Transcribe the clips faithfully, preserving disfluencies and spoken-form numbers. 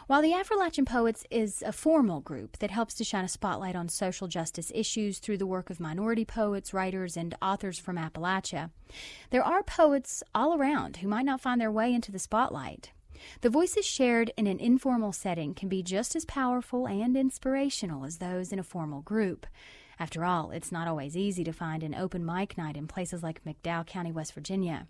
While the Affrilachian Poets is a formal group that helps to shine a spotlight on social justice issues through the work of minority poets, writers, and authors from Appalachia, there are poets all around who might not find their way into the spotlight. The voices shared in an informal setting can be just as powerful and inspirational as those in a formal group. After all, it's not always easy to find an open mic night in places like McDowell County, West Virginia.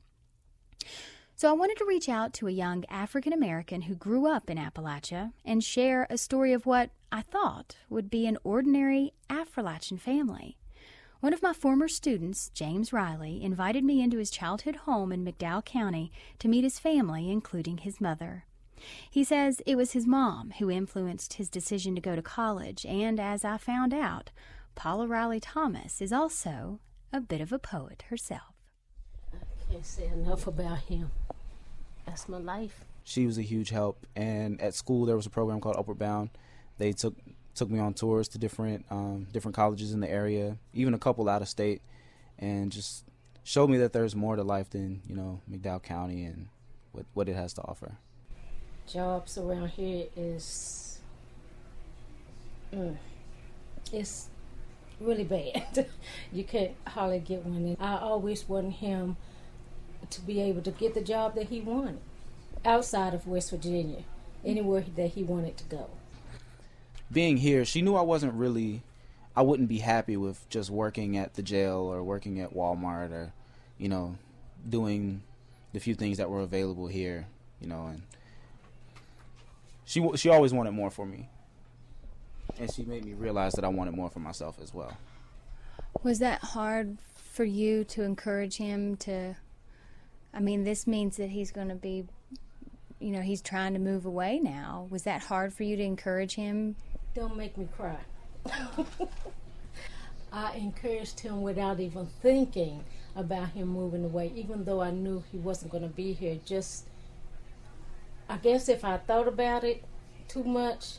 So I wanted to reach out to a young African-American who grew up in Appalachia and share a story of what I thought would be an ordinary Affrilachian family. One of my former students, James Riley, invited me into his childhood home in McDowell County to meet his family, including his mother. He says it was his mom who influenced his decision to go to college, and as I found out, Paula Riley Thomas is also a bit of a poet herself. I can't say enough about him. That's my life. She was a huge help, and at school there was a program called Upward Bound. They took took me on tours to different um, different colleges in the area, even a couple out of state, and just showed me that there's more to life than, you know, McDowell County and what, what it has to offer. Jobs around here is, mm, it's really bad. You can't hardly get one. And I always wanted him to be able to get the job that he wanted outside of West Virginia, anywhere that he wanted to go. Being here, she knew I wasn't really, I wouldn't be happy with just working at the jail or working at Walmart or, you know, doing the few things that were available here, you know, and she she always wanted more for me. And she made me realize that I wanted more for myself as well. Was that hard for you to encourage him to, I mean, this means that he's going to be, you know, he's trying to move away now. Was that hard for you to encourage him? Don't make me cry. I encouraged him without even thinking about him moving away, even though I knew he wasn't going to be here. Just, I guess if I thought about it too much,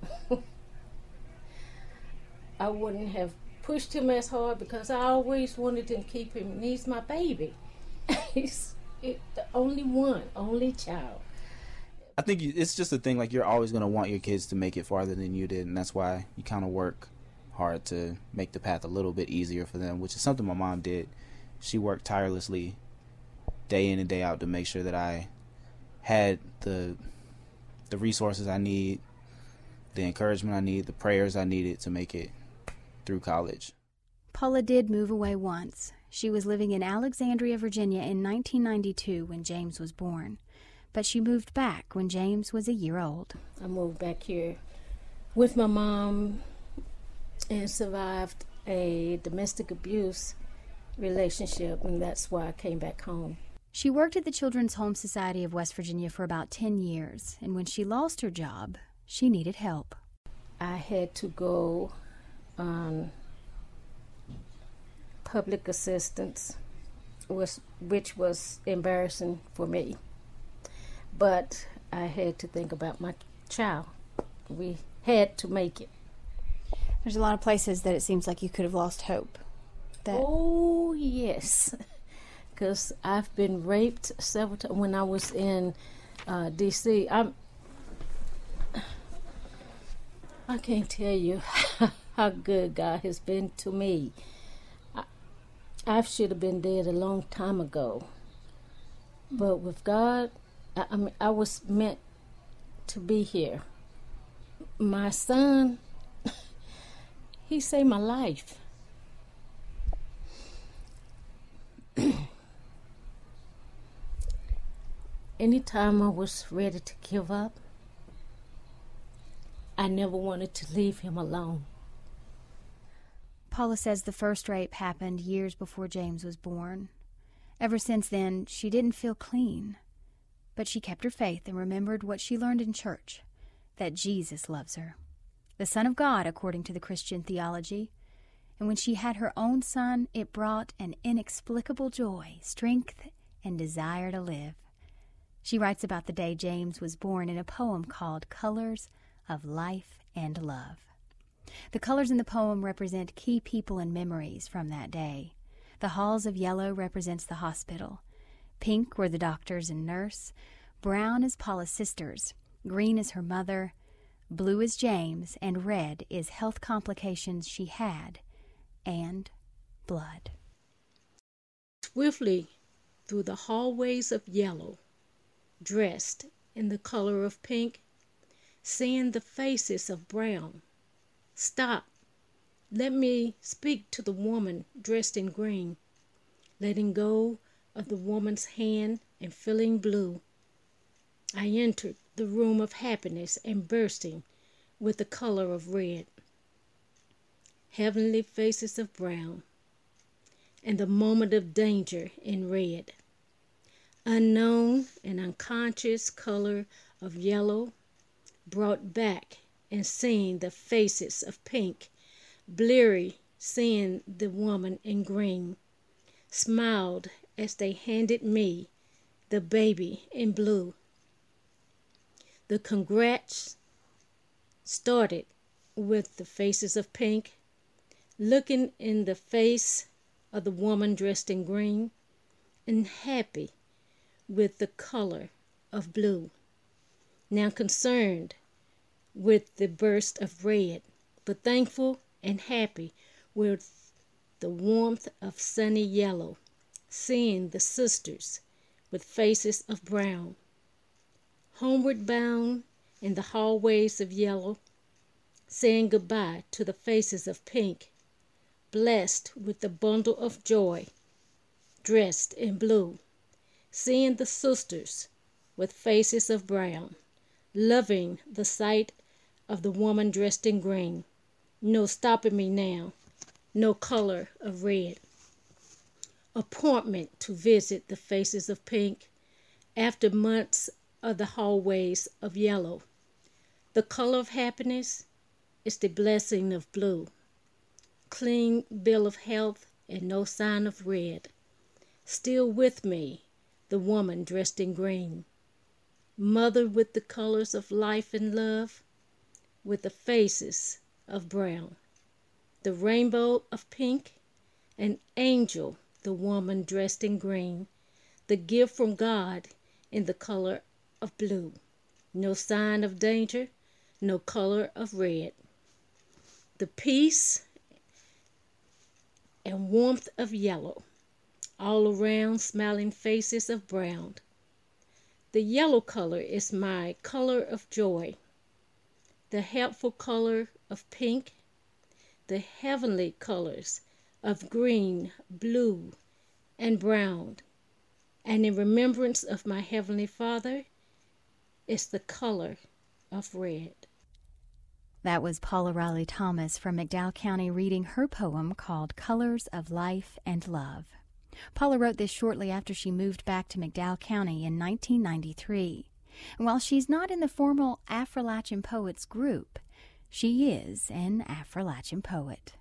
I wouldn't have pushed him as hard, because I always wanted to keep him. He's my baby. He's it, the only one, only child. I think it's just a thing, like, you're always going to want your kids to make it farther than you did, and that's why you kind of work hard to make the path a little bit easier for them, which is something my mom did. She worked tirelessly day in and day out to make sure that I had the the resources I need, the encouragement I need, the prayers I needed to make it through college. Paula did move away once. She was living in Alexandria, Virginia in nineteen ninety-two when James was born. But she moved back when James was a year old. I moved back here with my mom and survived a domestic abuse relationship, and that's why I came back home. She worked at the Children's Home Society of West Virginia for about ten years, and when she lost her job, she needed help. I had to go on public assistance, was, which was embarrassing for me. But I had to think about my child. We had to make it. There's a lot of places that it seems like you could have lost hope. That... Oh, yes. Because I've been raped several times. When I was in uh, D C, I'm, I can't tell you how good God has been to me. I, I should have been dead a long time ago. But with God, I, I mean, I was meant to be here. My son, he saved my life. Anytime I was ready to give up, I never wanted to leave him alone. Paula says the first rape happened years before James was born. Ever since then, she didn't feel clean. But she kept her faith and remembered what she learned in church, that Jesus loves her, the Son of God according to the Christian theology. And when she had her own son, it brought an inexplicable joy, strength, and desire to live. She writes about the day James was born in a poem called Colors of Life and Love. The colors in the poem represent key people and memories from that day. The halls of yellow represents the hospital. Pink were the doctors and nurse. Brown is Paula's sisters. Green is her mother, blue is James, and red is health complications she had, and blood. Swiftly through the hallways of yellow, dressed in the color of pink, seeing the faces of brown. Stop. Let me speak to the woman dressed in green. Letting go of the woman's hand and feeling blue, I entered the room of happiness and bursting with the color of red. Heavenly faces of brown, and the moment of danger in red. Unknown and unconscious color of yellow, brought back and seeing the faces of pink, bleary seeing the woman in green, smiled as they handed me the baby in blue. The congrats started with the faces of pink, looking in the face of the woman dressed in green, and happy with the color of blue. Now concerned with the burst of red, but thankful and happy with the warmth of sunny yellow, seeing the sisters with faces of brown. Homeward bound in the hallways of yellow, saying goodbye to the faces of pink, blessed with the bundle of joy, dressed in blue, seeing the sisters with faces of brown, loving the sight of the woman dressed in green. No stopping me now, no color of red. Appointment to visit the faces of pink after months of the hallways of yellow. The color of happiness is the blessing of blue. Clean bill of health and no sign of red. Still with me, the woman dressed in green. Mother with the colors of life and love, with the faces of brown. The rainbow of pink, an angel, the woman dressed in green. The gift from God in the color of blue. No sign of danger, no color of red. The peace and warmth of yellow, all around smiling faces of brown. The yellow color is my color of joy. The helpful color of pink, the heavenly colors of green, blue, and brown. And in remembrance of my Heavenly Father, is the color of red. That was Paula Riley Thomas from McDowell County reading her poem called Colors of Life and Love. Paula wrote this shortly after she moved back to McDowell County in nineteen ninety-three. And while she's not in the formal Affrilachian Poets group, she is an Affrilachian poet.